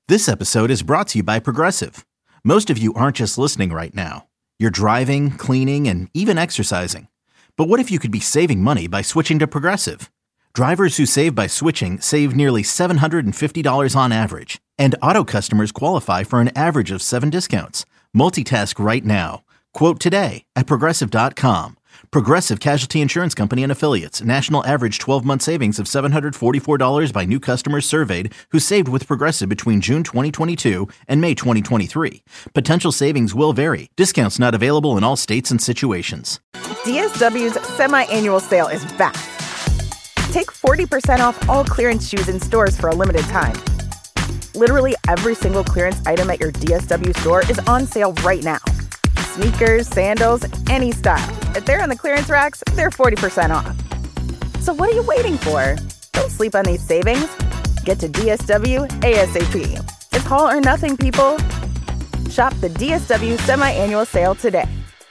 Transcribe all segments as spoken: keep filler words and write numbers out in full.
This episode is brought to you by Progressive. Most of you aren't just listening right now. You're driving, cleaning, and even exercising. But what if you could be saving money by switching to Progressive? Drivers who save by switching save nearly seven hundred fifty dollars on average. And auto customers qualify for an average of seven discounts. Multitask right now. Quote today at Progressive dot com. Progressive Casualty Insurance Company and Affiliates. National average twelve-month savings of seven hundred forty-four dollars by new customers surveyed who saved with Progressive between June twenty twenty-two and May twenty twenty-three. Potential savings will vary. Discounts not available in all states and situations. D S W's semi-annual sale is back. Take forty percent off all clearance shoes in stores for a limited time. Literally every single clearance item at your D S W store is on sale right now. Sneakers, sandals, any style. If they're on the clearance racks, they're forty percent off. So what are you waiting for? Don't sleep on these savings. Get to D S W ASAP. It's all or nothing, people. Shop the D S W semi-annual sale today.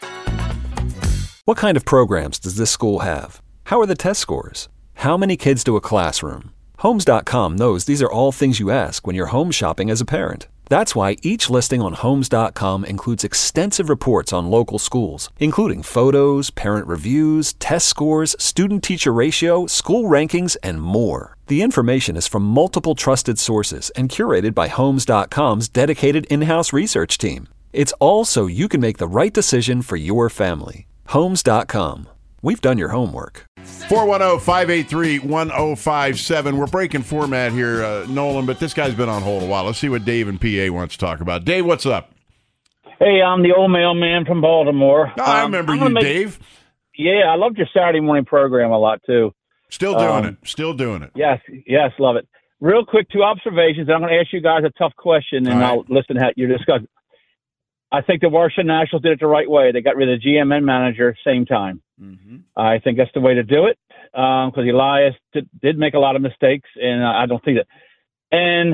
What kind of programs does this school have? How are the test scores? How many kids do a classroom? Homes dot com knows these are all things you ask when you're home shopping as a parent. That's why each listing on Homes dot com includes extensive reports on local schools, including photos, parent reviews, test scores, student-teacher ratio, school rankings, and more. The information is from multiple trusted sources and curated by Homes dot com's dedicated in-house research team. It's all so you can make the right decision for your family. Homes dot com. We've done your homework. four one zero, five eight three, one zero five seven. We're breaking format here, uh, Nolan, but this guy's been on hold a while. Let's see what Dave in P A wants to talk about. Dave, what's up? Hey, I'm the old mailman from Baltimore. Oh, I remember um, you, make, Dave. Yeah, I loved your Saturday morning program a lot, too. Still doing um, it. Still doing it. Yes, yes, love it. Real quick, two observations. I'm going to ask you guys a tough question, and right. I'll listen to your discussion. I think the Washington Nationals did it the right way. They got rid of the G M and manager same time. Mm-hmm. I think that's the way to do it because um, Elias did, did make a lot of mistakes, and I don't think that. And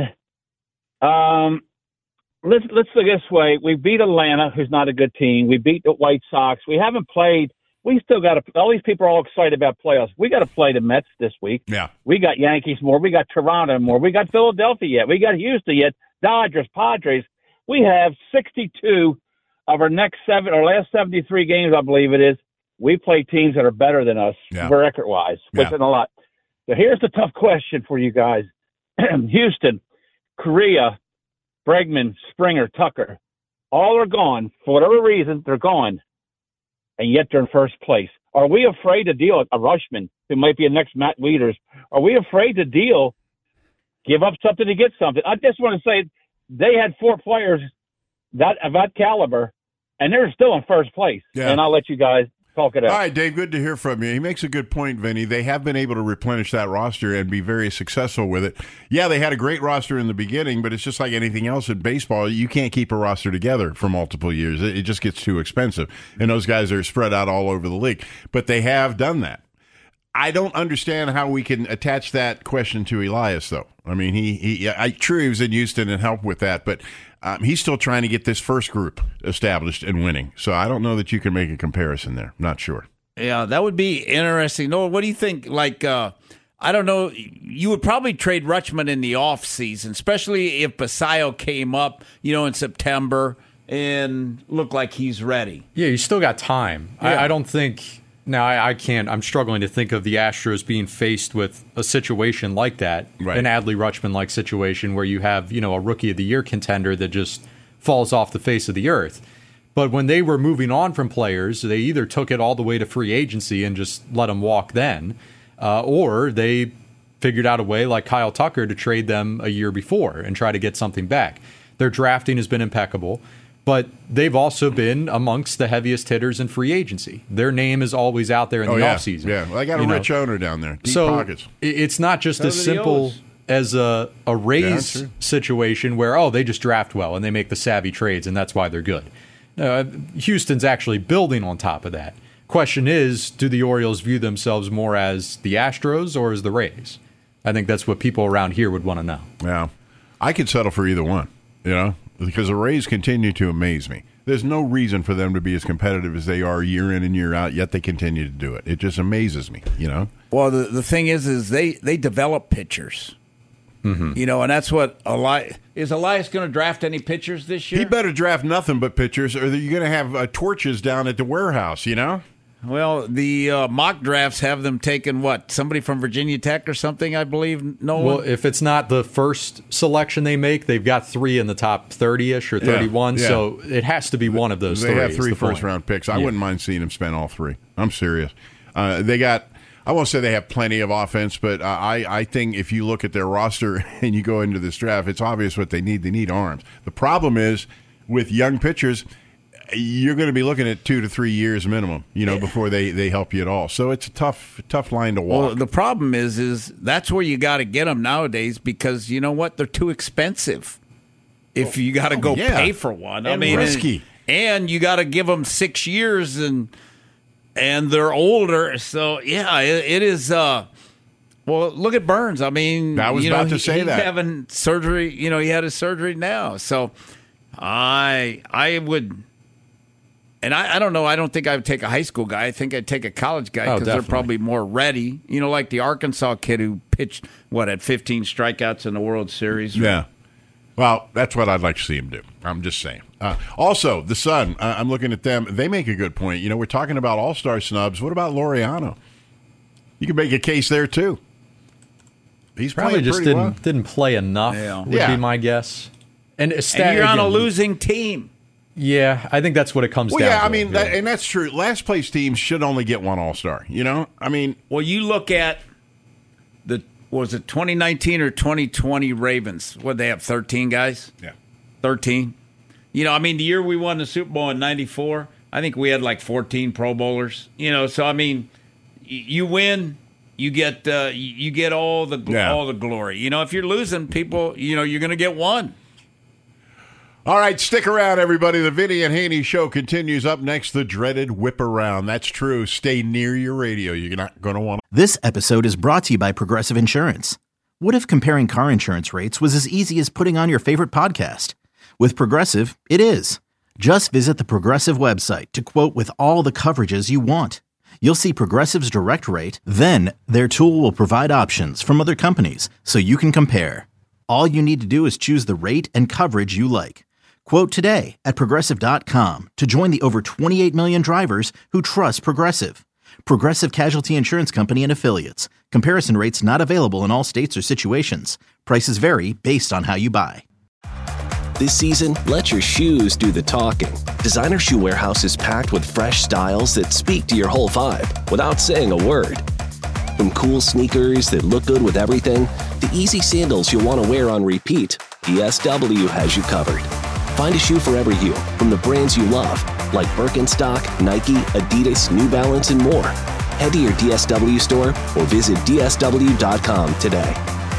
um, let's let's look this way: we beat Atlanta, who's not a good team. We beat the White Sox. We haven't played. We still got to. All these people are all excited about playoffs. We got to play the Mets this week. Yeah. We got Yankees more. We got Toronto more. We got Philadelphia yet. We got Houston yet. Dodgers, Padres. We have sixty-two of our next seven, our last seventy-three games, I believe it is. We play teams that are better than us, yeah. record-wise, which yeah. is a lot. So here's the tough question for you guys. Houston, Correa, Bregman, Springer, Tucker, all are gone. For whatever reason, they're gone. And yet they're in first place. Are we afraid to deal with a Rushman, who might be a next Matt Wieters? Are we afraid to deal, give up something to get something? I just want to say they had four players that of that caliber, and they're still in first place. Yeah. And I'll let you guys talk it out. All right, Dave, good to hear from you. He makes a good point, Vinny. They have been able to replenish that roster and be very successful with it. Yeah, they had a great roster in the beginning, but it's just like anything else in baseball. You can't keep a roster together for multiple years. It, it just gets too expensive, and those guys are spread out all over the league. But they have done that. I don't understand how we can attach that question to Elias, though. I mean, he, he I true he was in Houston and helped with that, but um, he's still trying to get this first group established and winning. So I don't know that you can make a comparison there. Not sure. Yeah, that would be interesting. Noah, what do you think? Like, uh, I don't know. You would probably trade Rutschman in the offseason, especially if Basayo came up, you know, in September and looked like he's ready. Yeah, you still got time. Yeah. I, I don't think... Now, I, I can't, I'm struggling to think of the Astros being faced with a situation like that, right. an Adley Rutschman-like situation where you have, you know, a Rookie of the Year contender that just falls off the face of the earth. But when they were moving on from players, they either took it all the way to free agency and just let them walk then, uh, or they figured out a way, like Kyle Tucker, to trade them a year before and try to get something back. Their drafting has been impeccable. But they've also been amongst the heaviest hitters in free agency. Their name is always out there in oh, the yeah. offseason. Yeah, well, I got a you rich know? owner down there. Deep so pockets. It's not just so as simple as a, a Rays yeah, situation where, oh, they just draft well and they make the savvy trades and that's why they're good. Uh, Houston's actually building on top of that. Question is, do the Orioles view themselves more as the Astros or as the Rays? I think that's what people around here would want to know. Yeah, I could settle for either one, you know, because the Rays continue to amaze me. There's no reason for them to be as competitive as they are year in and year out, yet they continue to do it. It just amazes me, you know? Well, the, the thing is, is they, they develop pitchers. Mm-hmm. You know, and that's what Elias is. Elias going to draft any pitchers this year? He better draft nothing but pitchers, or you're going to have uh, torches down at the warehouse. You know. Well, the uh, mock drafts have them taking what? Somebody from Virginia Tech or something, I believe. No. Well, if it's not the first selection they make, they've got three in the top thirty-ish or thirty-one. Yeah, yeah. So it has to be one of those. They three, have three the first-round picks. I yeah. wouldn't mind seeing them spend all three. I'm serious. Uh, they got. I won't say they have plenty of offense, but I, I think if you look at their roster and you go into this draft, it's obvious what they need. They need arms. The problem is with young pitchers, you're going to be looking at two to three years minimum, you know, before they, they help you at all. So it's a tough tough line to walk. Well, the problem is, is that's where you got to get them nowadays because you know what? They're too expensive. If you got to oh, go yeah. pay for one, and I mean, risky, and, and you got to give them six years and. And they're older, so yeah, it, it is. Uh, well, look at Burns. I mean, I was you know, about to he, say he's that having surgery. You know, he had his surgery now, so I I would, and I, I don't know. I don't think I would take a high school guy. I think I'd take a college guy because oh, they're probably more ready. You know, like the Arkansas kid who pitched what had fifteen strikeouts in the World Series. Yeah. Well, that's what I'd like to see him do. I'm just saying. Uh, also, the Sun, uh, I'm looking at them. They make a good point. You know, we're talking about all-star snubs. What about Laureano? You can make a case there, too. He's probably just pretty didn't well. didn't play enough, yeah. would yeah. be my guess. And, and you're on a losing team. Yeah, I think that's what it comes well, down yeah, to. I mean, yeah. that, and that's true. Last-place teams should only get one all-star, you know? I mean... Well, you look at the, was it twenty nineteen or twenty twenty Ravens? What, they have thirteen guys? Yeah. thirteen. You know, I mean, the year we won the Super Bowl in ninety-four, I think we had like fourteen Pro Bowlers. You know, so I mean, you win, you get uh, you get all the yeah. all the glory. You know, if you're losing, people, you know, you're going to get one. All right, stick around, everybody. The Vinny and Haney Show continues. Up next, the dreaded whip around. That's true. Stay near your radio. You're not going to want to. This episode is brought to you by Progressive Insurance. What if comparing car insurance rates was as easy as putting on your favorite podcast? With Progressive, it is. Just visit the Progressive website to quote with all the coverages you want. You'll see Progressive's direct rate, then their tool will provide options from other companies so you can compare. All you need to do is choose the rate and coverage you like. Quote today at Progressive dot com to join the over twenty-eight million drivers who trust Progressive. Progressive Casualty Insurance Company and Affiliates. Comparison rates not available in all states or situations. Prices vary based on how you buy. This season, let your shoes do the talking. Designer Shoe Warehouse is packed with fresh styles that speak to your whole vibe without saying a word. From cool sneakers that look good with everything, to easy sandals you'll want to wear on repeat, D S W has you covered. Find a shoe for every you, from the brands you love, like Birkenstock, Nike, Adidas, New Balance, and more. Head to your D S W store or visit D S W dot com today.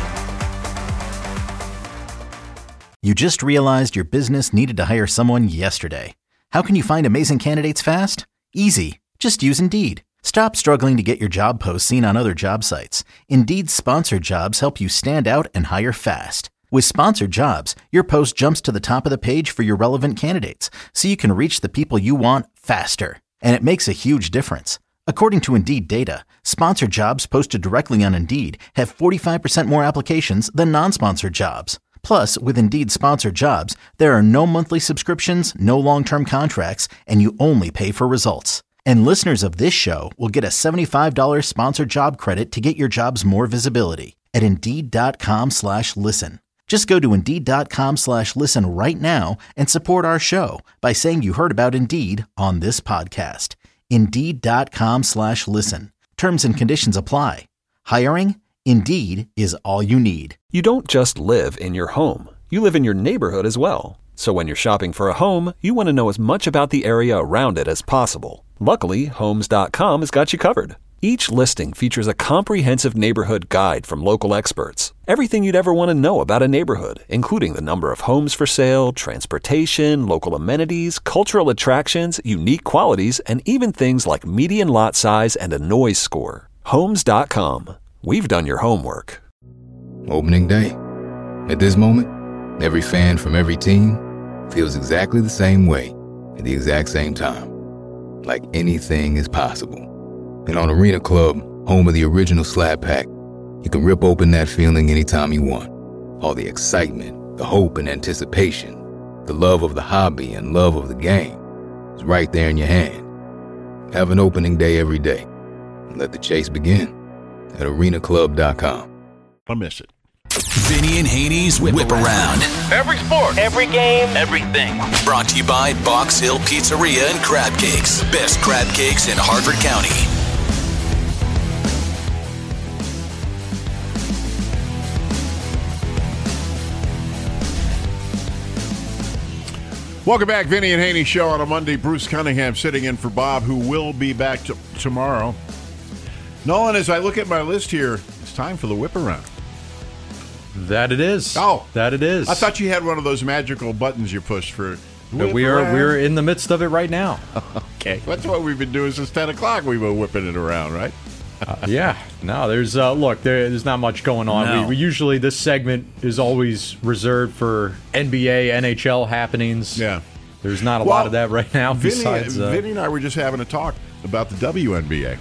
You just realized your business needed to hire someone yesterday. How can you find amazing candidates fast? Easy. Just use Indeed. Stop struggling to get your job posts seen on other job sites. Indeed's sponsored jobs help you stand out and hire fast. With sponsored jobs, your post jumps to the top of the page for your relevant candidates, so you can reach the people you want faster. And it makes a huge difference. According to Indeed data, sponsored jobs posted directly on Indeed have forty-five percent more applications than non-sponsored jobs. Plus, with Indeed sponsored jobs, there are no monthly subscriptions, no long-term contracts, and you only pay for results. And listeners of this show will get a seventy-five dollars sponsored job credit to get your jobs more visibility at Indeed.com slash listen. Just go to Indeed.com slash listen right now and support our show by saying you heard about Indeed on this podcast. Indeed.com slash listen. Terms and conditions apply. Hiring? Indeed is all you need. You don't just live in your home. You live in your neighborhood as well. So when you're shopping for a home, you want to know as much about the area around it as possible. Luckily, Homes dot com has got you covered. Each listing features a comprehensive neighborhood guide from local experts. Everything you'd ever want to know about a neighborhood, including the number of homes for sale, transportation, local amenities, cultural attractions, unique qualities, and even things like median lot size and a noise score. Homes dot com. We've done your homework. Opening day. At this moment, every fan from every team feels exactly the same way at the exact same time. Like anything is possible. And on Arena Club, home of the original Slab Pack, you can rip open that feeling anytime you want. All the excitement, the hope and anticipation, the love of the hobby and love of the game is right there in your hand. Have an opening day every day. And let the chase begin at arena club dot com. I miss it. Vinny and Haney's Whip, Whip Around. Every sport, every game, everything. Brought to you by Box Hill Pizzeria and Crab Cakes. Best crab cakes in Harford County. Welcome back, Vinny and Haney Show on a Monday. Bruce Cunningham sitting in for Bob, who will be back t- tomorrow. Nolan, as I look at my list here, it's time for the Whip Around. That it is. Oh, that it is. I thought you had one of those magical buttons you pushed for. But we are we're in the midst of it right now. Okay, that's what we've been doing since ten o'clock. We've been whipping it around, right? uh, yeah. No, there's uh, look. There, there's not much going on. No. We, we usually this segment is always reserved for N B A, N H L happenings. Yeah. There's not a well, lot of that right now. Vinny, besides, uh, Vinny and I were just having a talk about the W N B A,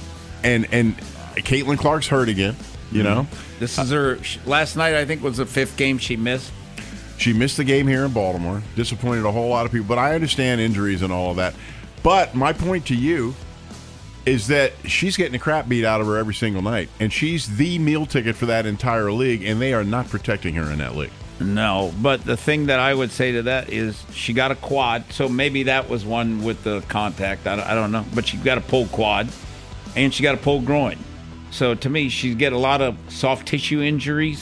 and and Caitlin Clark's hurt again. You know, this is her last night. I think was the fifth game she missed. She missed the game here in Baltimore. Disappointed a whole lot of people, but I understand injuries and all of that. But my point to you is that she's getting the crap beat out of her every single night, and she's the meal ticket for that entire league, and they are not protecting her in that league. No, but the thing that I would say to that is she got a quad, so maybe that was one with the contact. I don't, I don't know, but she got a pulled quad, and she got a pulled groin. So to me, she's get a lot of soft tissue injuries.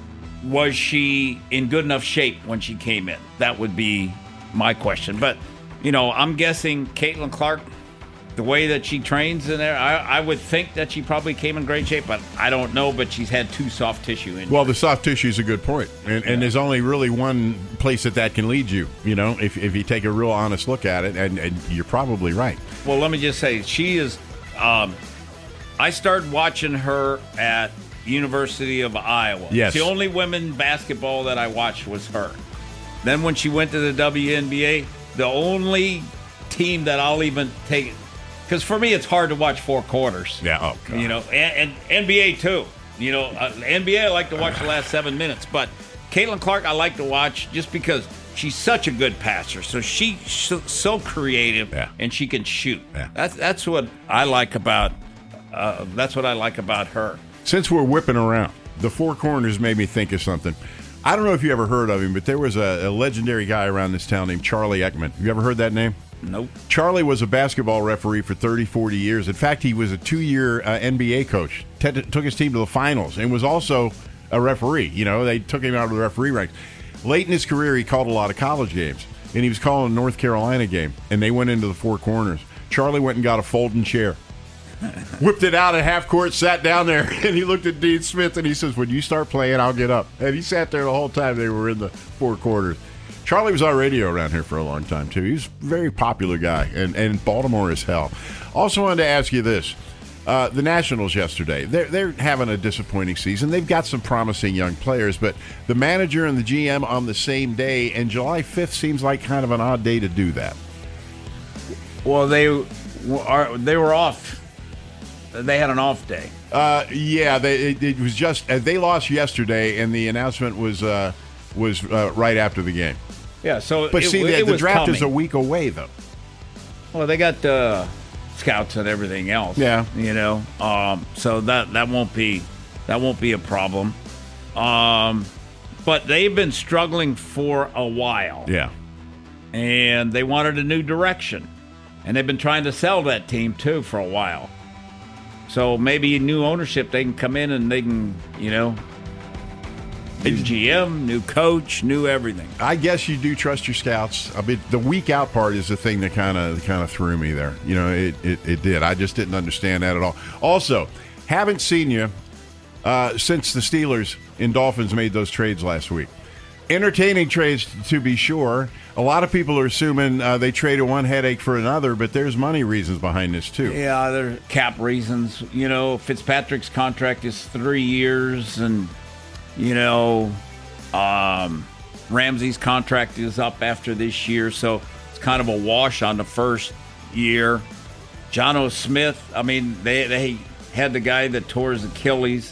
Was she in good enough shape when she came in? That would be my question. But, you know, I'm guessing Caitlin Clark, the way that she trains in there, I, I would think that she probably came in great shape, but I don't know. But she's had two soft tissue injuries. Well, the soft tissue is a good point. And, Yeah. and there's only really one place that that can lead you, you know, if, if you take a real honest look at it, and, and you're probably right. Well, let me just say, she is um, – I started watching her at University of Iowa. Yes. The only women basketball that I watched was her. Then when she went to the W N B A, the only team that I'll even take – because for me it's hard to watch four quarters. Yeah, oh, God. You know, and, and N B A too. You know, uh, N B A I like to watch the last seven minutes. But Caitlin Clark I like to watch just because she's such a good passer. So she's so, so creative, Yeah. and she can shoot. Yeah. That's, that's what I like about – Uh, that's what I like about her. Since we're whipping around, the Four Corners made me think of something. I don't know if you ever heard of him, but there was a, a legendary guy around this town named Charlie Ekman. You ever heard that name? Nope. Charlie was a basketball referee for thirty, forty years. In fact, he was a two-year uh, N B A coach, T- took his team to the finals, and was also a referee. You know, they took him out of the referee ranks. Late in his career, he called a lot of college games, and he was calling a North Carolina game, and they went into the Four Corners. Charlie went and got a folding chair. Whipped it out at half court, sat down there, and he looked at Dean Smith, and he says, when you start playing, I'll get up. And he sat there the whole time they were in the Four Quarters. Charlie was on radio around here for a long time, too. He was a very popular guy, and, and Baltimore is hell. Also wanted to ask you this. Uh, the Nationals yesterday, they're, they're having a disappointing season. They've got some promising young players, but the manager and the G M on the same day, and July fifth seems like kind of an odd day to do that. Well, they are they were off. They had an off day. Uh, yeah, they, it, it was just uh, they lost yesterday, and the announcement was uh, was uh, right after the game. Yeah, so But it, see, it the, the was draft coming. is a week away, though. Well, they got uh, scouts and everything else. Yeah. you know, um, so that that won't be that won't be a problem. Um, but they've been struggling for a while. Yeah, and they wanted a new direction, and they've been trying to sell that team too for a while. So maybe new ownership, they can come in and they can, you know, new G M, new coach, new everything. I guess you do trust your scouts. I mean, the week out part is the thing that kind of kind of threw me there. You know, it, it it did. I just didn't understand that at all. Also, haven't seen you uh, since the Steelers and Dolphins made those trades last week. Entertaining trades, to be sure. A lot of people are assuming uh, they traded one headache for another, but there's money reasons behind this, too. Yeah, there's cap reasons. You know, Fitzpatrick's contract is three years, and, you know, um, Ramsey's contract is up after this year, so it's kind of a wash on the first year. John O. Smith, I mean, they, they had the guy that tore his Achilles,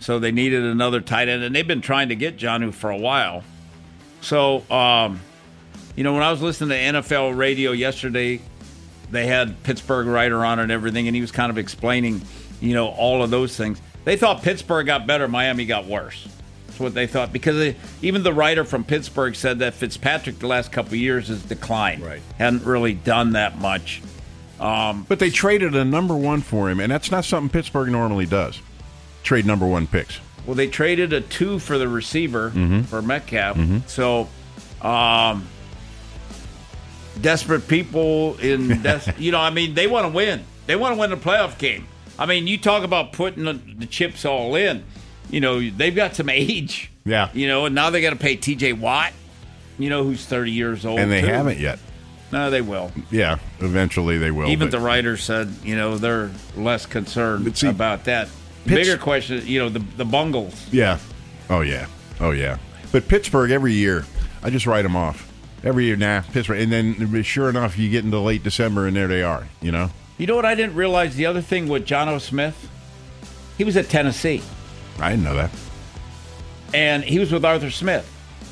So they needed another tight end, and they've been trying to get Jonnu for a while. So, um, you know, when I was listening to N F L radio yesterday, they had Pittsburgh writer on and everything, and he was kind of explaining, you know, all of those things. They thought Pittsburgh got better, Miami got worse. That's what they thought, because they, even the writer from Pittsburgh said that Fitzpatrick the last couple of years has declined. Right. Hadn't really done that much. Um, but they traded a number one for him, and that's not something Pittsburgh normally does. Trade number one picks. Well, they traded a two for the receiver mm-hmm. for Metcalf. Mm-hmm. So, um, desperate people in, des- you know, I mean, they want to win. They want to win a playoff game. I mean, you talk about putting the, the chips all in. You know, they've got some age. Yeah. You know, and now they got to pay T J Watt, you know, who's thirty years old. And they too. haven't yet. No, they will. Yeah, eventually they will. Even but. the writer said, you know, they're less concerned see, about that. Pitts- Bigger question, you know, the the Bungles. Yeah. Oh, yeah. Oh, yeah. But Pittsburgh, every year, I just write them off. Every year, nah, Pittsburgh. And then, sure enough, you get into late December, and there they are, you know? You know what I didn't realize? The other thing with John O. Smith, he was at Tennessee. I didn't know that. And he was with Arthur Smith.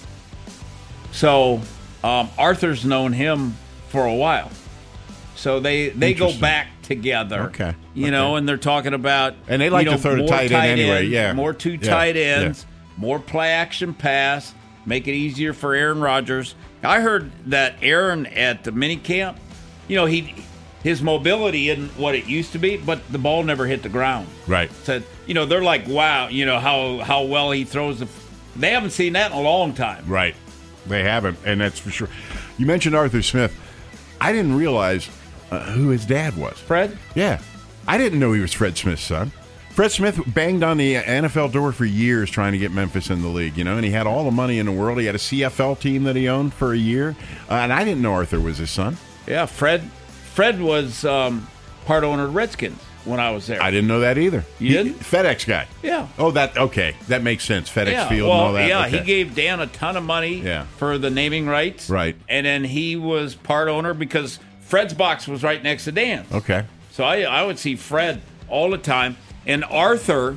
So, um, Arthur's known him for a while. So they, they go back together. Okay. You okay. know, and they're talking about... And they like you know, to throw the tight end anyway, ends, yeah. More two yeah. tight ends, yeah. more play-action pass, make it easier for Aaron Rodgers. I heard that Aaron at the minicamp, you know, he his mobility isn't what it used to be, but the ball never hit the ground. Right. So, you know, they're like, wow, you know, how, how well he throws the... They haven't seen that in a long time. Right. They haven't, and that's for sure. You mentioned Arthur Smith. I didn't realize uh, who his dad was. Fred? Yeah. I didn't know he was Fred Smith's son. Fred Smith banged on the N F L door for years trying to get Memphis in the league, you know, and he had all the money in the world. He had a C F L team that he owned for a year, uh, and I didn't know Arthur was his son. Yeah, Fred Fred was um, part owner of Redskins when I was there. I didn't know that either. You he, didn't? FedEx guy. Yeah. Oh, that okay. That makes sense. FedEx yeah, Field well, and all that. Yeah, okay. he gave Dan a ton of money yeah. for the naming rights. Right. And then he was part owner because Fred's box was right next to Dan's. Okay. So I, I would see Fred all the time. And Arthur,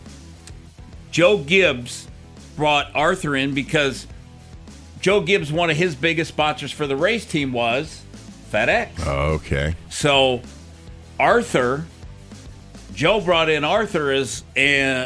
Joe Gibbs brought Arthur in because Joe Gibbs, one of his biggest sponsors for the race team was FedEx. Okay. So Arthur, Joe brought in Arthur as, uh,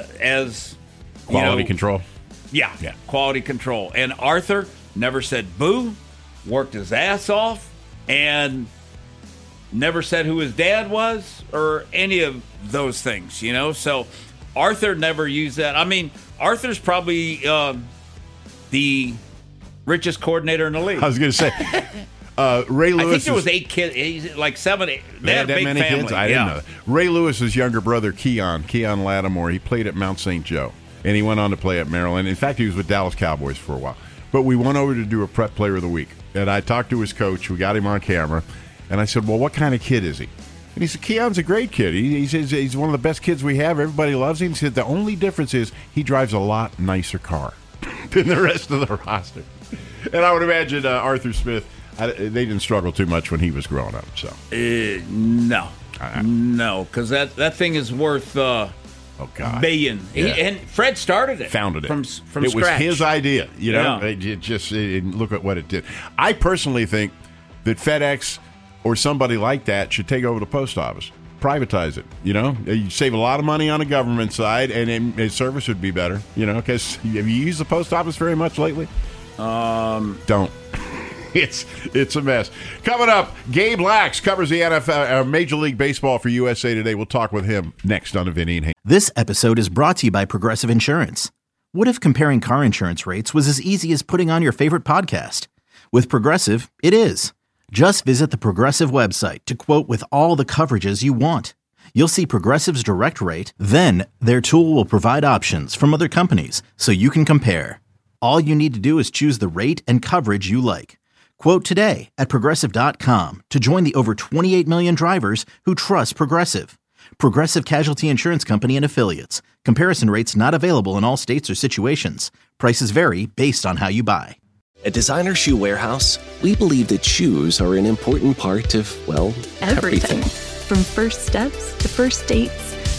as quality you know, control. Yeah, yeah, quality control. And Arthur never said boo, worked his ass off, and never said who his dad was or any of those things, you know? So Arthur never used that. I mean, Arthur's probably um, the richest coordinator in the league. I was going to say, uh, Ray Lewis. I think there is, was eight kids, like seven, eight. They, they had had a that big many family. kids? I yeah. didn't know that. Ray Lewis's younger brother, Keon, Keon Lattimore, he played at Mount Saint Joe, and he went on to play at Maryland. In fact, he was with Dallas Cowboys for a while. But we went over to do a prep player of the week, and I talked to his coach. We got him on camera, and I said, well, what kind of kid is he? And he said, Keon's a great kid. He, he says he's one of the best kids we have. Everybody loves him. He said the only difference is he drives a lot nicer car than the rest of the roster. And I would imagine uh, Arthur Smith, I, they didn't struggle too much when he was growing up. So uh, no, uh, no, because that, that thing is worth uh, oh god billion. Yeah. He, and Fred started it, founded it from from it scratch. It was his idea. You know, yeah. it, it just it, look at what it did. I personally think that FedEx or somebody like that should take over the post office, privatize it. You know, you save a lot of money on the government side, and it, its service would be better. You know, because have you used the post office very much lately? Um, don't. It's it's a mess. Coming up, Gabe Lax covers the N F L, uh, Major League Baseball for U S A Today. We'll talk with him next on the Vinny and Hank. This episode is brought to you by Progressive Insurance. What if comparing car insurance rates was as easy as putting on your favorite podcast? With Progressive, it is. Just visit the Progressive website to quote with all the coverages you want. You'll see Progressive's direct rate, then their tool will provide options from other companies so you can compare. All you need to do is choose the rate and coverage you like. Quote today at Progressive dot com to join the over twenty-eight million drivers who trust Progressive. Progressive Casualty Insurance Company and Affiliates. Comparison rates not available in all states or situations. Prices vary based on how you buy. At Designer Shoe Warehouse, we believe that shoes are an important part of, well, everything. everything. From first steps to first dates,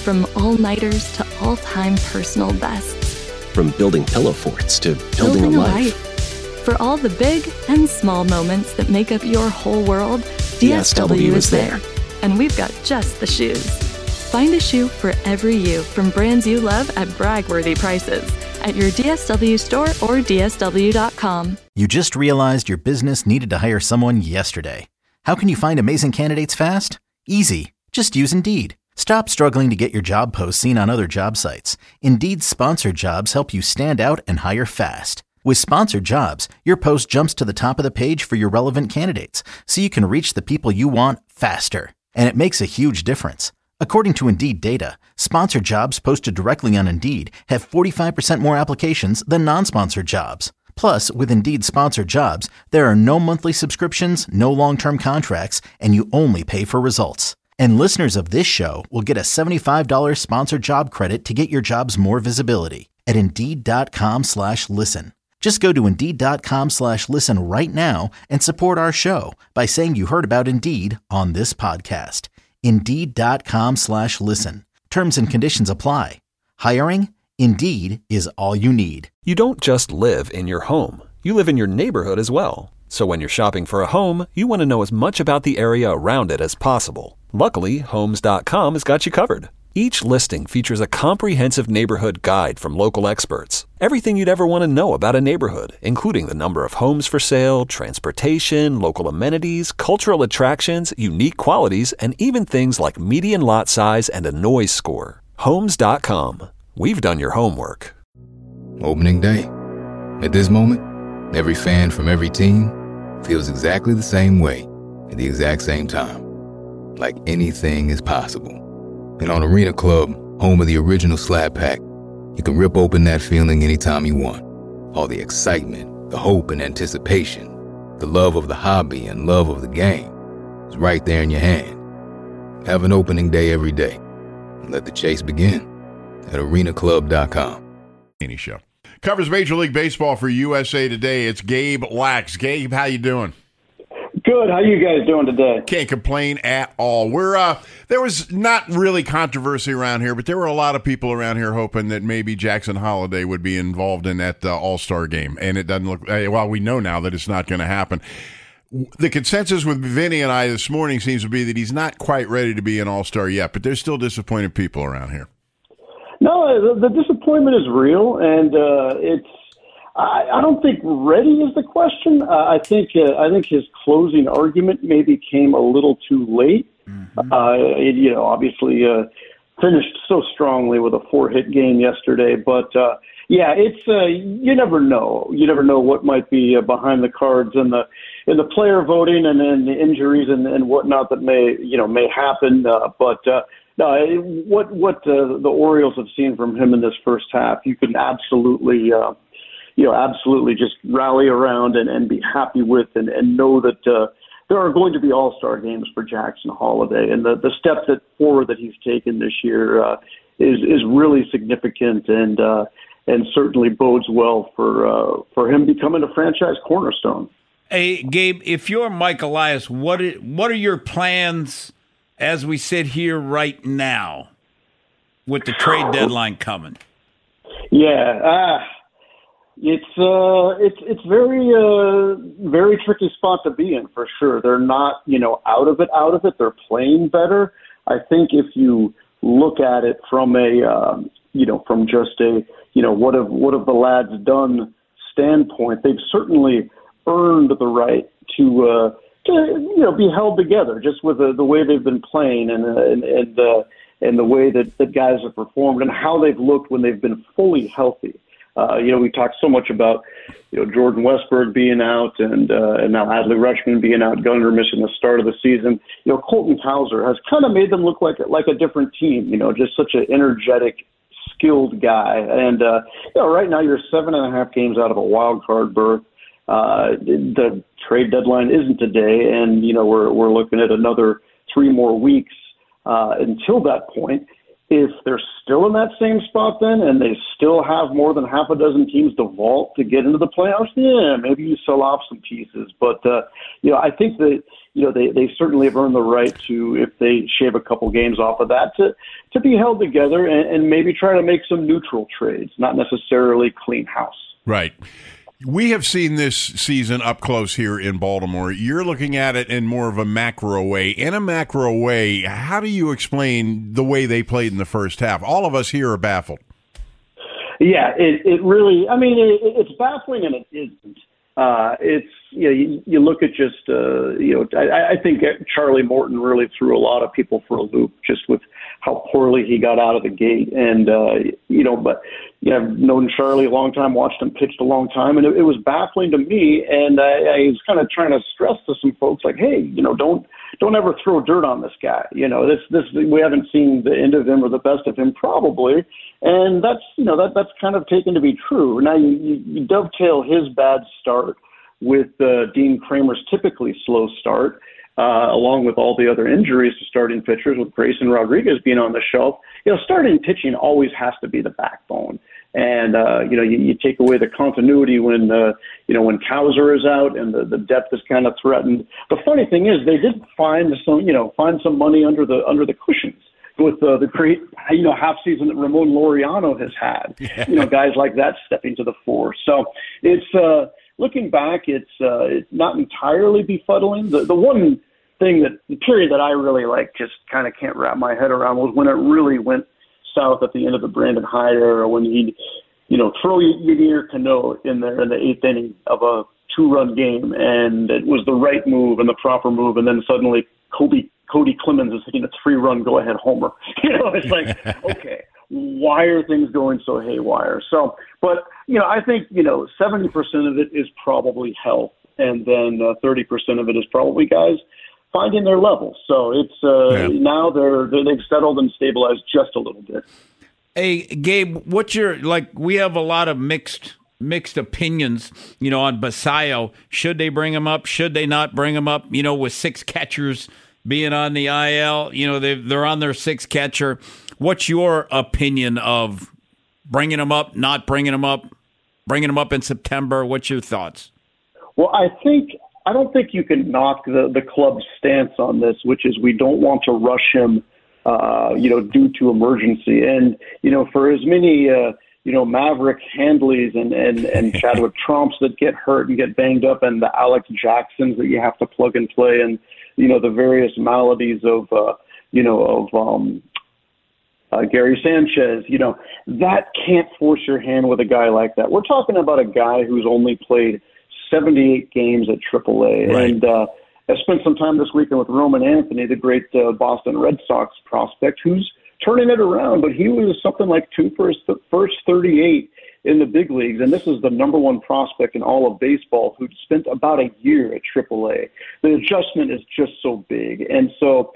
From all-nighters to all-time personal bests. From building pillow forts to building, Building a a life. life. For all the big and small moments that make up your whole world, D S W is there. And we've got just the shoes. Find a shoe for every you from brands you love at brag-worthy prices at your D S W store or D S W dot com. You just realized your business needed to hire someone yesterday. How can you find amazing candidates fast? Easy. Just use Indeed. Stop struggling to get your job posts seen on other job sites. Indeed's sponsored jobs help you stand out and hire fast. With sponsored jobs, your post jumps to the top of the page for your relevant candidates, so you can reach the people you want faster. And it makes a huge difference. According to Indeed data, sponsored jobs posted directly on Indeed have forty-five percent more applications than non-sponsored jobs. Plus, with Indeed sponsored jobs, there are no monthly subscriptions, no long-term contracts, and you only pay for results. And listeners of this show will get a seventy-five dollars sponsored job credit to get your jobs more visibility at Indeed.com slash listen. Just go to Indeed.com slash listen right now and support our show by saying you heard about Indeed on this podcast. Indeed.com slash listen. Terms and conditions apply. Hiring? Indeed is all you need. You don't just live in your home. You live in your neighborhood as well. So when you're shopping for a home, you want to know as much about the area around it as possible. Luckily, Homes dot com has got you covered. Each listing features a comprehensive neighborhood guide from local experts. Everything you'd ever want to know about a neighborhood, including the number of homes for sale, transportation, local amenities, cultural attractions, unique qualities, and even things like median lot size and a noise score. Homes dot com. We've done your homework. Opening day. At this moment, every fan from every team feels exactly the same way at the exact same time. Like anything is possible. And on Arena Club, home of the original Slap Pack, you can rip open that feeling anytime you want. All the excitement, the hope and anticipation, the love of the hobby and love of the game is right there in your hand. Have an opening day every day and let the chase begin at arena club dot com. Show covers Major League Baseball for U S A Today. It's Gabe Lax. Gabe, how you doing? Good. How you guys doing today? Can't complain at all. We're uh, there was not really controversy around here, but there were a lot of people around here hoping that maybe Jackson Holliday would be involved in that uh, All-Star game, and it doesn't look. Well, we know now that it's not going to happen. The consensus with Vinny and I this morning seems to be that he's not quite ready to be an All-Star yet, but there's still disappointed people around here. No, the, the disappointment is real, and uh, it's. I, I don't think ready is the question. Uh, I think uh, I think his closing argument maybe came a little too late. Mm-hmm. Uh, it, you know, obviously uh, finished so strongly with a four-hit game yesterday, but uh, yeah, it's uh, you never know. You never know what might be uh, behind the cards in the in the player voting and then the injuries and, and whatnot that may you know may happen. Uh, but uh, no, what what uh, the Orioles have seen from him in this first half, you can absolutely. Uh, you know, absolutely just rally around and, and be happy with and, and know that uh, there are going to be all-star games for Jackson Holliday. And the, the step that forward that he's taken this year uh, is is really significant and uh, and certainly bodes well for uh, for him becoming a franchise cornerstone. Hey, Gabe, if you're Mike Elias, what are, what are your plans as we sit here right now with the trade deadline coming? Yeah, uh, It's uh, it's it's very uh, very tricky spot to be in for sure. They're not you know out of it, out of it. They're playing better. I think if you look at it from a um, you know from just a you know what have what have the lads done standpoint, they've certainly earned the right to uh, to you know be held together just with the, the way they've been playing and and and, uh, and the way that, that guys have performed and how they've looked when they've been fully healthy. Uh, you know, we talked so much about, you know, Jordan Westburg being out and uh, and now Adley Rutschman being out, Gunnar missing the start of the season. You know, Colton Cowser has kind of made them look like like a different team. You know, just such an energetic, skilled guy. And uh, you know, right now you're seven and a half games out of a wild card berth. Uh, the trade deadline isn't today, and you know we're we're looking at another three more weeks uh, until that point. if they're still in that same spot then and they still have more than half a dozen teams to vault to get into the playoffs, yeah, maybe you sell off some pieces. But, uh, you know, I think that, you know, they, they certainly have earned the right to, if they shave a couple games off of that, to, to be held together and, and maybe try to make some neutral trades, not necessarily clean house. Right. We have seen this season up close here in Baltimore. You're looking at it in more of a macro way. In a macro way, how do you explain the way they played in the first half? All of us here are baffled. Yeah, it, it really, I mean, it, it's baffling and it isn't. Uh, it's, you know, you, you look at just, uh, you know, I, I think Charlie Morton really threw a lot of people for a loop just with how poorly he got out of the gate. And, uh, you know, but, you know, I've known Charlie a long time, watched him pitch a long time, and it, it was baffling to me. And I, I was kind of trying to stress to some folks like, hey, you know, don't, don't ever throw dirt on this guy. You know, this, this, we haven't seen the end of him or the best of him probably. And that's, you know, that that's kind of taken to be true. Now you, you, you dovetail his bad start with uh, Dean Kramer's typically slow start, uh, along with all the other injuries to starting pitchers, with Grayson Rodriguez being on the shelf. You know, starting pitching always has to be the backbone. And, uh, you know, you, you take away the continuity when, uh, you know, when Kowser is out and the, the depth is kind of threatened. The funny thing is they did find some, you know, find some money under the under the cushions with uh, the great, you know, half season that Ramon Laureano has had. Yeah. You know, guys like that stepping to the fore. So it's, uh, looking back, it's, uh, it's not entirely befuddling. The, the one thing that, the period that I really like just kind of can't wrap my head around was when it really went south at the end of the Brandon Hyde era, when he'd, you know, throw Yadier Cano in there in the eighth inning of a two-run game, and it was the right move and the proper move, and then suddenly Kobe, Cody Clemens is hitting a three-run go-ahead homer. You know, it's like, okay, why are things going so haywire? So, but, you know, I think, you know, seventy percent of it is probably health, and then uh, thirty percent of it is probably guys finding their level. So it's uh, yeah. now they're, they're they've settled and stabilized just a little bit. Hey, Gabe, what's your, like, we have a lot of mixed mixed opinions, you know, on Basayo. Should they bring him up? Should they not bring him up? You know, with six catchers being on the I L, you know, they've, they're on their sixth catcher. What's your opinion of bringing him up, not bringing him up, bringing him up in September? What's your thoughts? Well, I think I don't think you can knock the, the club's stance on this, which is we don't want to rush him, uh, you know, due to emergency. And, you know, for as many, uh, you know, Maverick Handleys and, and, and Chadwick Tromps that get hurt and get banged up, and the Alex Jacksons that you have to plug and play, and, you know, the various maladies of, uh, you know, of um, uh, Gary Sanchez, you know, that can't force your hand with a guy like that. We're talking about a guy who's only played seventy-eight games at triple A. Right. And uh, I spent some time this weekend with Roman Anthony, the great uh, Boston Red Sox prospect, who's turning it around. But he was something like two for his th- first thirty-eight in the big leagues. And this is the number one prospect in all of baseball who'd spent about a year at triple A. The adjustment is just so big. And so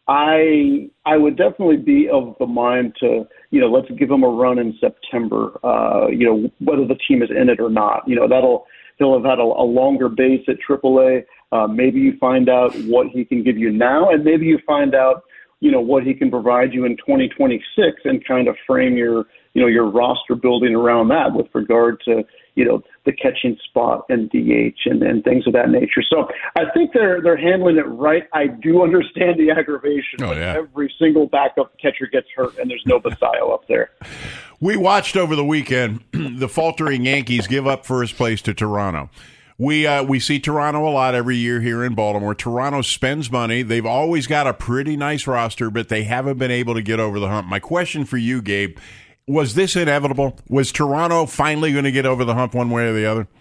I I would definitely be of the mind to, you know, let's give him a run in September, uh, you know, whether the team is in it or not. You know, that'll he'll have had a, a longer base at triple A. Uh, maybe you find out what he can give you now, and maybe you find out, you know, what he can provide you in twenty twenty-six, and kind of frame your, you know, your roster building around that with regard to, you know, the catching spot and D H and, and things of that nature. So I think they're they're handling it right. I do understand the aggravation. Oh, yeah. Every single backup catcher gets hurt, and there's no Basayo up there. We watched over the weekend the faltering Yankees give up first place to Toronto. We uh, we see Toronto a lot every year here in Baltimore. Toronto spends money. They've always got a pretty nice roster, but they haven't been able to get over the hump. My question for you, Gabe, was this inevitable? Was Toronto finally going to get over the hump one way or the other?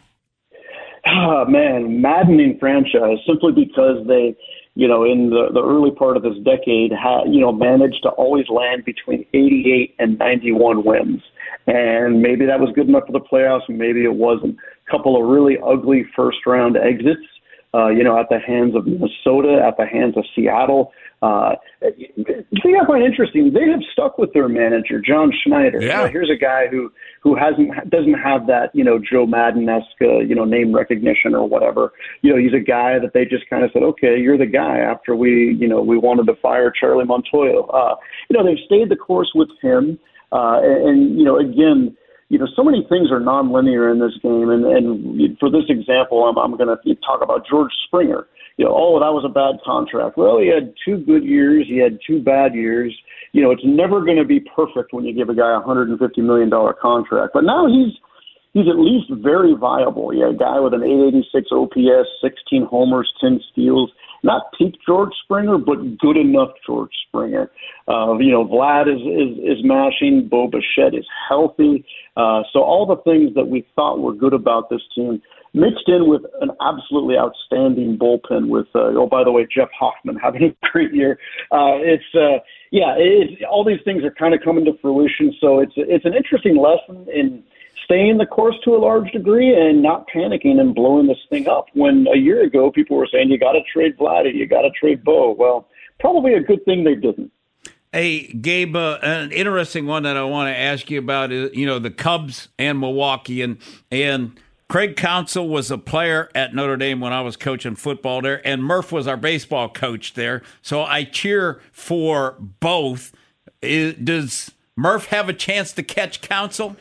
Oh, man, maddening franchise, simply because they, you know, in the, the early part of this decade, ha, you know, managed to always land between eighty-eight and ninety-one wins. And maybe that was good enough for the playoffs, and maybe it wasn't. A couple of really ugly first-round exits uh, you know, at the hands of Minnesota, at the hands of Seattle. Uh, the thing I find interesting, they have stuck with their manager, John Schneider. Yeah. You know, here's a guy who, who hasn't doesn't have that, you know, Joe Madden-esque, uh, you know, name recognition or whatever. You know, he's a guy that they just kind of said, okay, you're the guy after we, you know, we wanted to fire Charlie Montoyo. Uh, you know, they've stayed the course with him. Uh, and, and, you know, again, you know, so many things are nonlinear in this game. And, and for this example, I'm, I'm going to talk about George Springer. You know, oh, that was a bad contract. Well, he had two good years. He had two bad years. You know, it's never going to be perfect when you give a guy a one hundred fifty million dollars contract. But now he's he's at least very viable. Yeah, a guy with an eight eighty-six O P S, sixteen homers, ten steals. Not peak George Springer, but good enough George Springer. Uh, you know, Vlad is, is, is mashing. Bo Bichette is healthy. Uh, so all the things that we thought were good about this team mixed in with an absolutely outstanding bullpen with, uh, oh, by the way, Jeff Hoffman having a great year. Uh, it's, uh, yeah, it's, all these things are kind of coming to fruition. So it's, it's an interesting lesson in staying the course to a large degree and not panicking and blowing this thing up. When a year ago, people were saying, you got to trade Vladdy, you got to trade Bo. Well, probably a good thing they didn't. Hey, Gabe, uh, an interesting one that I want to ask you about is, you know, the Cubs and Milwaukee. And, and Craig Counsell was a player at Notre Dame when I was coaching football there, and Murph was our baseball coach there. So I cheer for both. Is, does Murph have a chance to catch Counsell?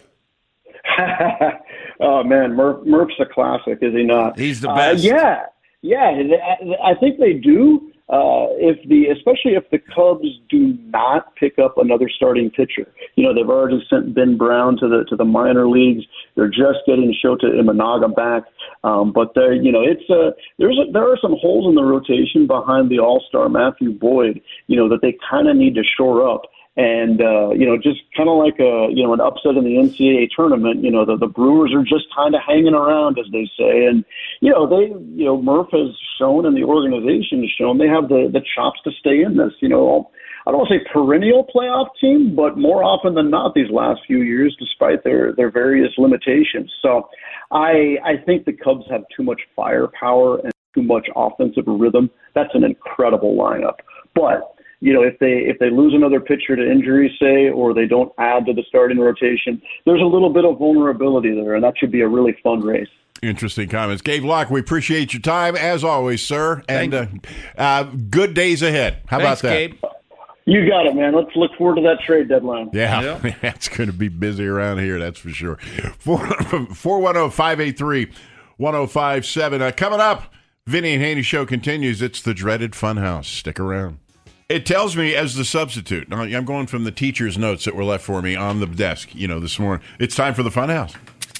Oh, man, Murph, Murph's a classic, is he not? He's the best. Uh, yeah, yeah, I think they do. Uh, if the, especially if the Cubs do not pick up another starting pitcher, you know, they've already sent Ben Brown to the to the minor leagues. They're just getting Shota Imanaga back, um, but there, you know, it's uh, there's a, there are some holes in the rotation behind the All-Star Matthew Boyd, you know, that they kind of need to shore up. And, uh, you know, just kind of like a, you know, an upset in the N C double A tournament, you know, the, the Brewers are just kind of hanging around, as they say. And, you know, they, you know, Murph has shown and the organization has shown they have the, the chops to stay in this, you know, I don't want to say perennial playoff team, but more often than not these last few years, despite their, their various limitations. So I, I think the Cubs have too much firepower and too much offensive rhythm. That's an incredible lineup. But, you know, if they if they lose another pitcher to injury, say, or they don't add to the starting rotation, there's a little bit of vulnerability there, and that should be a really fun race. Interesting comments. Gabe Locke, we appreciate your time, as always, sir, and uh, uh, good days ahead. How Thanks, about that? Gabe. You got it, man. Let's look forward to that trade deadline. Yeah, yep. It's going to be busy around here, that's for sure. four one zero, five eight three, one zero five seven. Uh, coming up, Vinny and Haney Show continues. It's the dreaded Funhouse. Stick around. It tells me as the substitute. Now, I'm going from the teacher's notes that were left for me on the desk, you know, this morning. It's time for the Funhouse.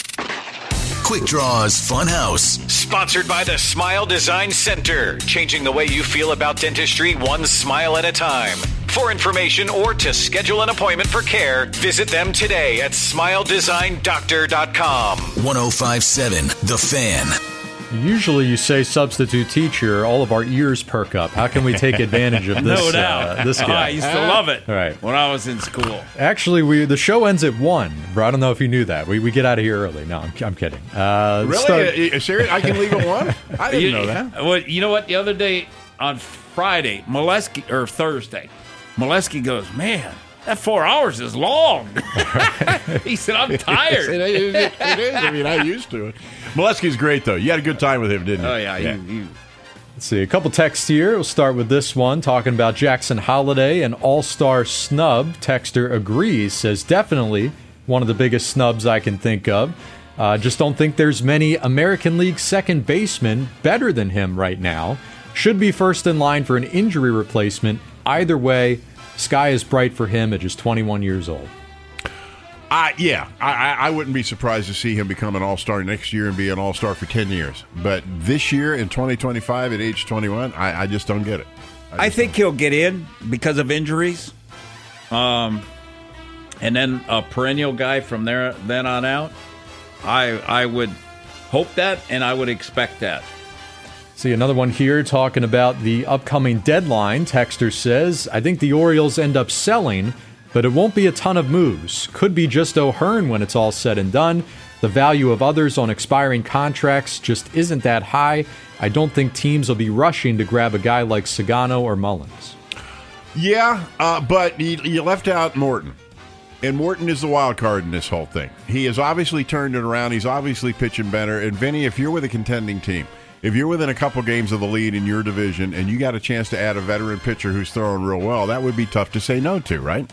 Quick Draws Funhouse. Sponsored by the Smile Design Center. Changing the way you feel about dentistry one smile at a time. For information or to schedule an appointment for care, visit them today at smile design doctor dot com. one oh five seven The Fan. Usually you say substitute teacher, all of our ears perk up. How can we take advantage of this? No doubt. Uh, this guy? I used to love it All right. when I was in school. Actually, we the show ends at one. Bro, I don't know if you knew that. We we get out of here early. No, I'm, I'm kidding. Uh, really? start- Uh, serious? I can leave at one? I didn't you, know that. Well, you know what? The other day on Friday, Molesky, or Thursday, Molesky goes, man, that four hours is long. He said, I'm tired. it, is, it, it is. I mean, I'm used to it. Molesky's great, though. You had a good time with him, didn't you? Oh, yeah. yeah. You, you. Let's see, a couple texts here. We'll start with this one, talking about Jackson Holiday, an all-star snub. Texter agrees, says definitely one of the biggest snubs I can think of. Uh, just don't think there's many American League second basemen better than him right now. Should be first in line for an injury replacement. Either way, sky is bright for him at just twenty-one years old. Uh, yeah, I, I wouldn't be surprised to see him become an all-star next year and be an all-star for ten years. But this year, in twenty twenty-five, at age twenty-one, I, I just don't get it. I, I think he'll get in because of injuries. Um, and then a perennial guy from there then on out. I I would hope that, and I would expect that. See, another one here talking about the upcoming deadline. Texter says, I think the Orioles end up selling, but it won't be a ton of moves. Could be just O'Hearn when it's all said and done. The value of others on expiring contracts just isn't that high. I don't think teams will be rushing to grab a guy like Sagano or Mullins. Yeah, uh, but you, you left out Morton. And Morton is the wild card in this whole thing. He has obviously turned it around. He's obviously pitching better. And, Vinny, if you're with a contending team, if you're within a couple games of the lead in your division and you got a chance to add a veteran pitcher who's throwing real well, that would be tough to say no to, right?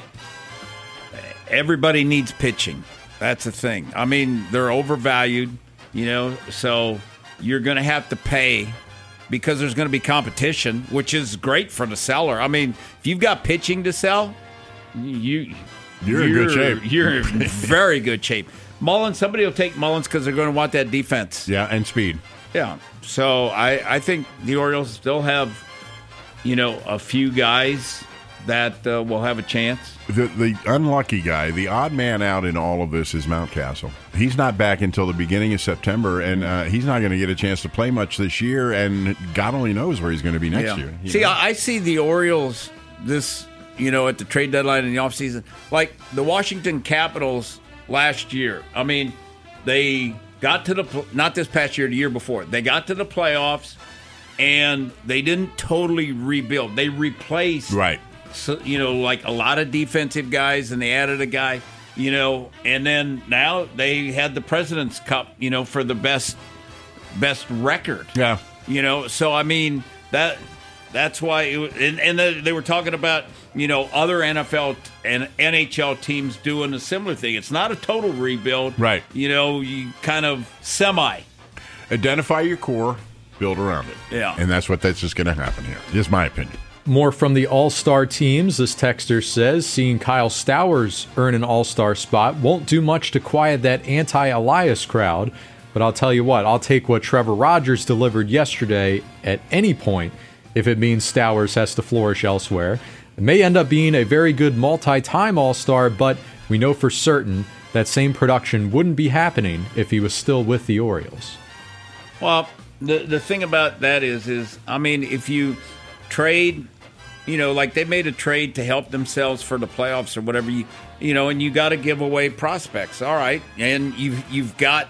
Everybody needs pitching. That's the thing. I mean, they're overvalued, you know, so you're going to have to pay because there's going to be competition, which is great for the seller. I mean, if you've got pitching to sell, you, you're, you're in good shape. You're in very good shape. Mullins, somebody will take Mullins because they're going to want that defense. Yeah, and speed. Yeah. So I, I think the Orioles still have, you know, a few guys that uh, will have a chance. The the unlucky guy, the odd man out in all of this is Mountcastle. He's not back until the beginning of September, and uh, he's not going to get a chance to play much this year, and God only knows where he's going to be next yeah. year. See, know? I see the Orioles this, you know, at the trade deadline in the offseason, like the Washington Capitals last year. I mean, they got to the, not this past year, the year before, they got to the playoffs, and they didn't totally rebuild. They replaced. Right. So, you know, like a lot of defensive guys, and they added a guy, you know, and then now they had the President's Cup, you know, for the best best record. Yeah. You know, so, I mean, that that's why, it, and, and they were talking about, you know, other N F L and N H L teams doing a similar thing. It's not a total rebuild. Right. You know, you kind of semi. Identify your core, build around it. Yeah. And that's what that's just going to happen here. Just my opinion. More from the All-Star teams. This texter says, seeing Kyle Stowers earn an All-Star spot won't do much to quiet that anti-Elias crowd, but I'll tell you what, I'll take what Trevor Rogers delivered yesterday at any point if it means Stowers has to flourish elsewhere. It may end up being a very good multi-time All-Star, but we know for certain that same production wouldn't be happening if he was still with the Orioles. Well, the the thing about that is, is I mean, if you trade... You know, like they made a trade to help themselves for the playoffs or whatever, you you know, and you got to give away prospects. All right. And you've, you've got,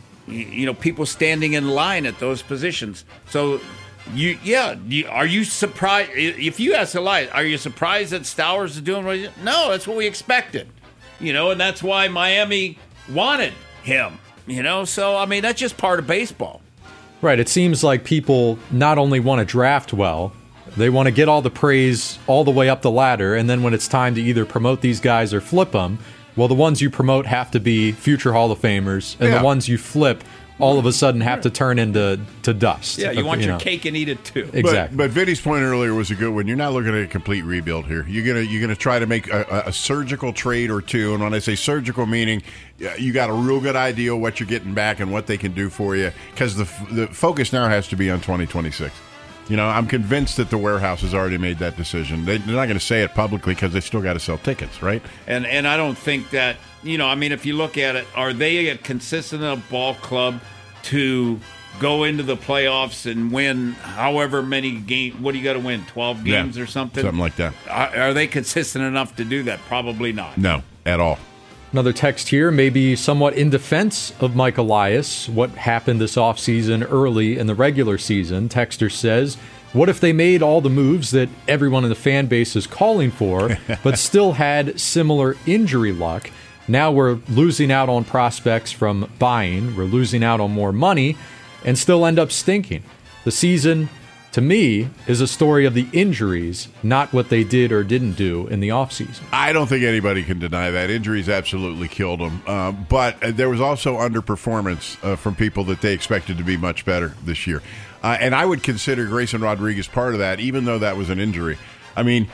you know, people standing in line at those positions. So, you yeah, you, are you surprised? If you ask Elias, are you surprised that Stowers is doing what he's doing? No, that's what we expected. You know, and that's why Miami wanted him, you know. So, I mean, that's just part of baseball. Right. It seems like people not only want to draft well, they want to get all the praise all the way up the ladder, and then when it's time to either promote these guys or flip them, well, the ones you promote have to be future Hall of Famers, and yeah. the ones you flip all of a sudden have to turn into to dust. Yeah, you want you your know. cake and eat it too. Exactly. But, but Vinny's point earlier was a good one. You're not looking at a complete rebuild here. You're gonna you're gonna try to make a, a surgical trade or two, and when I say surgical, meaning you got a real good idea of what you're getting back and what they can do for you, because the the focus now has to be on twenty twenty-six. You know, I'm convinced that the warehouse has already made that decision. They, they're not going to say it publicly because they still got to sell tickets, right? And and I don't think that, you know, I mean, if you look at it, are they a consistent enough ball club to go into the playoffs and win however many games? What do you got to win, twelve games yeah, or something? Something like that. Are, are they consistent enough to do that? Probably not. No, at all. Another text here, maybe somewhat in defense of Mike Elias, what happened this offseason early in the regular season. Texter says, what if they made all the moves that everyone in the fan base is calling for, but still had similar injury luck? Now we're losing out on prospects from buying, we're losing out on more money, and still end up stinking. The season, to me, is a story of the injuries, not what they did or didn't do in the offseason. I don't think anybody can deny that. Injuries absolutely killed them. Uh, but there was also underperformance uh, from people that they expected to be much better this year. Uh, and I would consider Grayson Rodriguez part of that, even though that was an injury. I mean,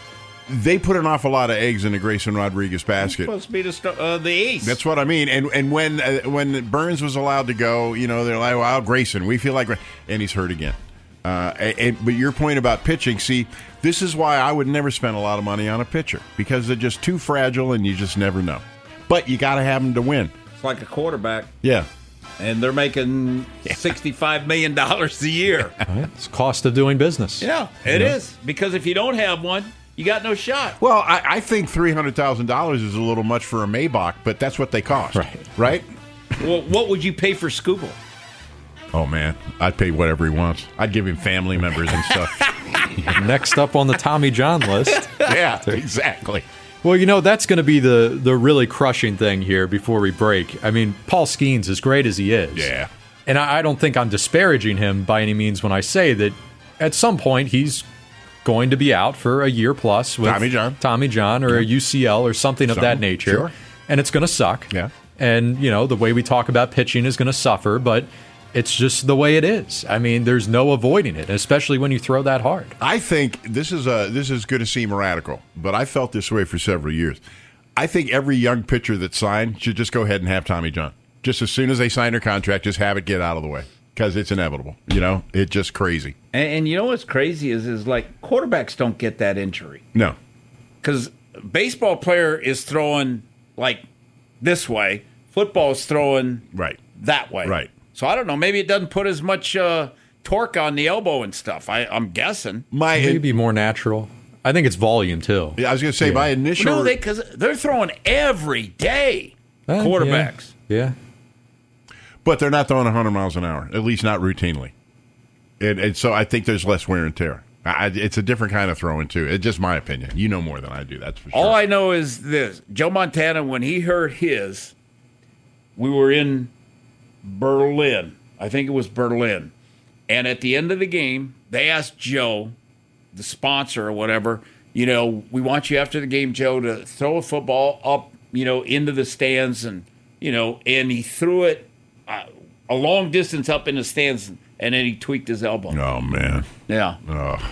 they put an awful lot of eggs in the Grayson Rodriguez basket. He's supposed to be the, st- uh, the ace. That's what I mean. And and when uh, when Burns was allowed to go, you know, they're like, well, Grayson, we feel like, and he's hurt again. Uh, and, but your point about pitching, see, this is why I would never spend a lot of money on a pitcher, because they're just too fragile and you just never know. But you got to have them to win. It's like a quarterback. Yeah. And they're making sixty-five million dollars a year. Right. It's the cost of doing business. Yeah, it yeah. is. Because if you don't have one, you got no shot. Well, I, I think three hundred thousand dollars is a little much for a Maybach, but that's what they cost. Right. Right? Well, what would you pay for Scooble? Oh, man. I'd pay whatever he wants. I'd give him family members and stuff. Next up on the Tommy John list. Yeah, exactly. Well, you know, that's going to be the, the really crushing thing here before we break. I mean, Paul Skeens, as great as he is. Yeah. And I, I don't think I'm disparaging him by any means when I say that at some point he's going to be out for a year plus with Tommy John. Tommy John or yeah. a U C L or something of Some, that nature. Sure. And it's going to suck. Yeah. And, you know, the way we talk about pitching is going to suffer, but it's just the way it is. I mean, there's no avoiding it, especially when you throw that hard. I think this is a, this is going to seem radical, but I felt this way for several years. I think every young pitcher that's signed should just go ahead and have Tommy John. Just as soon as they sign their contract, just have it get out of the way because it's inevitable. You know, it's just crazy. And, and you know what's crazy is, is like quarterbacks don't get that injury. No. Because baseball player is throwing like this way. Football is throwing right that way. Right. So I don't know. Maybe it doesn't put as much uh, torque on the elbow and stuff. I, I'm guessing. My maybe more natural. I think it's volume too. Yeah, I was going to say yeah. my initial. Well, no, they because they're throwing every day. Uh, quarterbacks. Yeah. yeah. But they're not throwing one hundred miles an hour, at least not routinely. And, and so I think there's less wear and tear. I, it's a different kind of throwing too. It's just my opinion. You know more than I do. That's for sure. All I know is this: Joe Montana, when he hurt his, we were in Berlin. I think it was Berlin. And at the end of the game, they asked Joe, the sponsor or whatever, you know, we want you after the game, Joe, to throw a football up, you know, into the stands. And, you know, and he threw it uh, a long distance up in the stands, and then he tweaked his elbow. Oh, man. Yeah. Oh,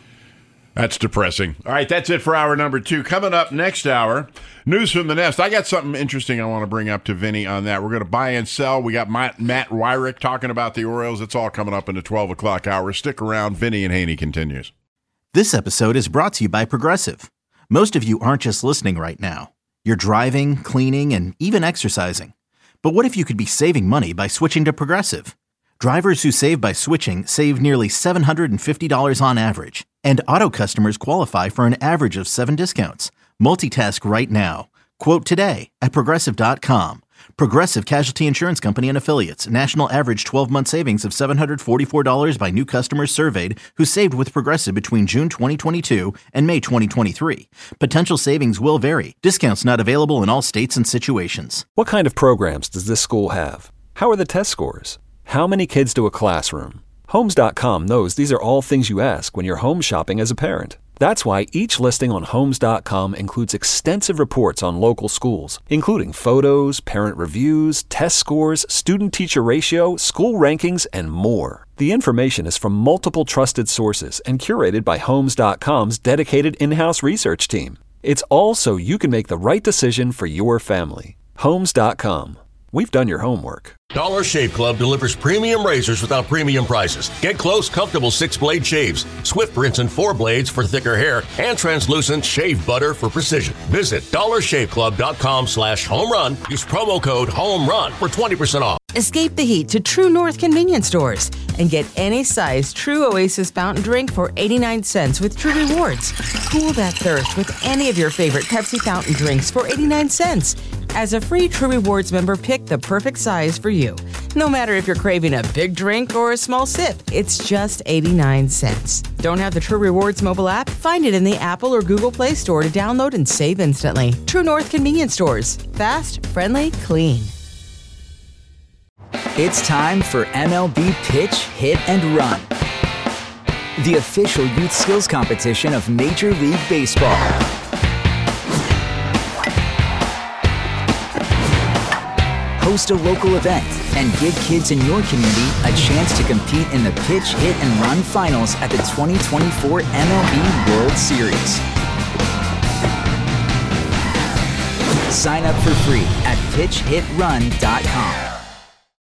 that's depressing. All right, that's it for hour number two. Coming up next hour, news from the nest. I got something interesting I want to bring up to Vinny on that. We're going to buy and sell. We got Matt, Matt Wyrick talking about the Orioles. It's all coming up in the twelve o'clock hour. Stick around. Vinny and Haney continues. This episode is brought to you by Progressive. Most of you aren't just listening right now. You're driving, cleaning, and even exercising. But what if you could be saving money by switching to Progressive? Drivers who save by switching save nearly seven hundred fifty dollars on average. And auto customers qualify for an average of seven discounts. Multitask right now. Quote today at Progressive dot com. Progressive Casualty Insurance Company and Affiliates. National average twelve-month savings of seven hundred forty-four dollars by new customers surveyed who saved with Progressive between June twenty twenty-two and May twenty twenty-three. Potential savings will vary. Discounts not available in all states and situations. What kind of programs does this school have? How are the test scores? How many kids do a classroom? Homes dot com knows these are all things you ask when you're home shopping as a parent. That's why each listing on Homes dot com includes extensive reports on local schools, including photos, parent reviews, test scores, student-teacher ratio, school rankings, and more. The information is from multiple trusted sources and curated by Homes dot com's dedicated in-house research team. It's all so you can make the right decision for your family. Homes dot com. We've done your homework. Dollar Shave Club delivers premium razors without premium prices. Get close, comfortable six-blade shaves, swift rinse and four blades for thicker hair, and translucent shave butter for precision. Visit dollar shave club dot com slash home run. Use promo code HOMERUN for twenty percent off. Escape the heat to True North convenience stores and get any size True Oasis fountain drink for eighty-nine cents with True Rewards. Cool that thirst with any of your favorite Pepsi fountain drinks for eighty-nine cents. As a free True Rewards member, pick the perfect size for you. No matter if you're craving a big drink or a small sip, it's just eighty-nine cents. Don't have the True Rewards mobile app? Find it in the Apple or Google Play Store to download and save instantly. True North convenience stores. Fast, friendly, clean. It's time for M L B Pitch, Hit, and Run, the official youth skills competition of Major League Baseball. Host a local event and give kids in your community a chance to compete in the Pitch, Hit, and Run finals at the twenty twenty-four M L B World Series. Sign up for free at pitch hit run dot com.